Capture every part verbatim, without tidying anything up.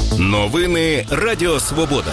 Новини Радіо Свобода.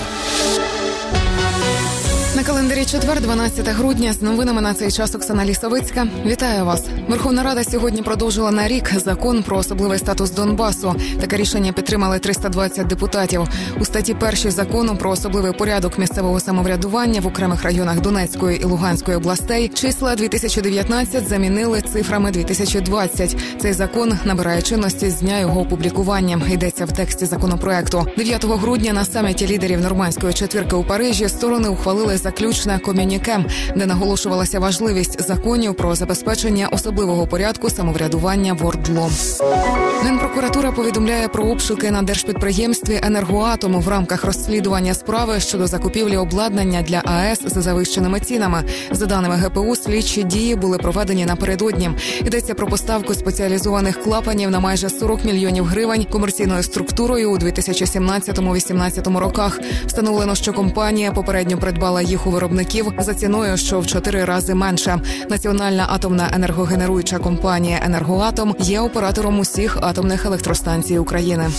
На календарі четвер, дванадцяте грудня, з новинами на цей час Оксана Лісовицька. Вітаю вас. Верховна Рада сьогодні продовжила на рік закон про особливий статус Донбасу. Таке рішення підтримали триста двадцять депутатів. У статті першій закону про особливий порядок місцевого самоврядування в окремих районах Донецької і Луганської областей числа дві тисячі дев'ятнадцять замінили цифрами дві тисячі двадцять. Цей закон набирає чинності з дня його опублікування. Йдеться в тексті законопроекту. дев'ятого грудня на саміті лідерів Нормандської четвірки у Парижі сторони ухвалили заключне комюніке, де наголошувалася важливість законів про забезпечення особливого порядку самоврядування в ОРДЛО. Генпрокуратура повідомляє про обшуки на держпідприємстві «Енергоатом» в рамках розслідування справи щодо закупівлі обладнання для АЕС за завищеними цінами. За даними ГПУ, слідчі дії були проведені напередодні. Йдеться про поставку спеціалізованих клапанів на майже сорок мільйонів гривень комерційною структурою у дві тисячі сімнадцятому-вісімнадцятому роках. Встановлено, що компанія попередньо придбала їх у виробників за ціною, що в чотири рази менше. Національна атомна енергогенеруюча компанія «Енергоатом» є оператором усіх атомних електростанцій України.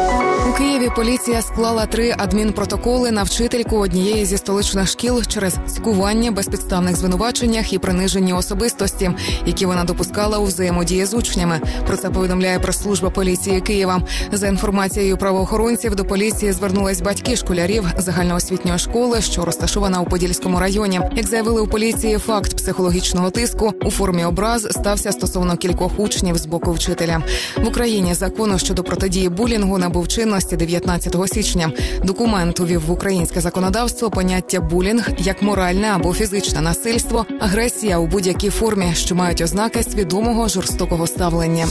У Києві поліція склала три адмінпротоколи на вчительку однієї зі столичних шкіл через цькування, безпідставних звинуваченнях і приниженні особистості, які вона допускала у взаємодії з учнями. Про це повідомляє прес-служба поліції Києва. За інформацією правоохоронців, до поліції звернулись батьки школярів загальноосвітньої школи, що розташована у Подільському районі. Як заявили у поліції, факт психологічного тиску у формі образ стався стосовно кількох учнів з боку вчителя. В Україні закону щодо протидії булінгу набув чинності дев'ятнадцятого січня. Документ увів в українське законодавство поняття булінг як моральне або фізичне насильство, агресія у будь-якій формі, що мають ознаки свідомого жорстокого ставлення.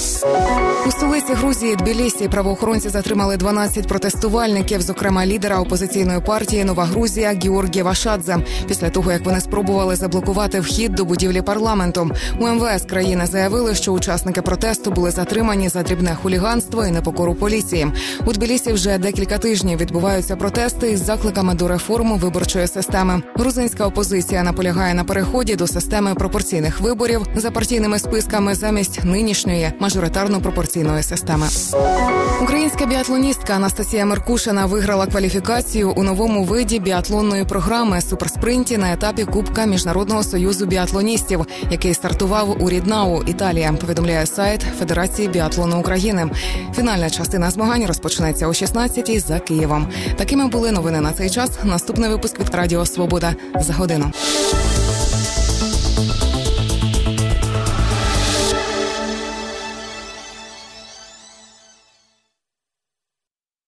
У столиці Грузії Тбілісі правоохоронці затримали дванадцять протестувальників, зокрема лідера опозиційної партії «Нова Грузія» Георгія Вашадзе, після того, як вони спробували заблокувати вхід до будівлі парламенту. У ем ве ес країни заявили, що учасники протесту були затримані за дрібне хуліганство і непокору поліції. У Тбілісі вже декілька тижнів відбуваються протести із закликами до реформи виборчої системи. Грузинська опозиція наполягає на переході до системи пропорційних виборів за партійними списками замість нинішньої мажоритарно-пропорційної системи. Українська біатлоністка Анастасія Меркушина виграла кваліфікацію у новому виді біатлонної програми суперспринті на етапі Кубка Міжнародного союзу біатлоністів, який стартував у Ріднау, Італія, повідомляє сайт Федерації біатлону України. Фінальна частина змагань розпочнеться о шістнадцятій за Києвом. Такими були новини на цей час. Наступний випуск від Радіо Свобода за годину.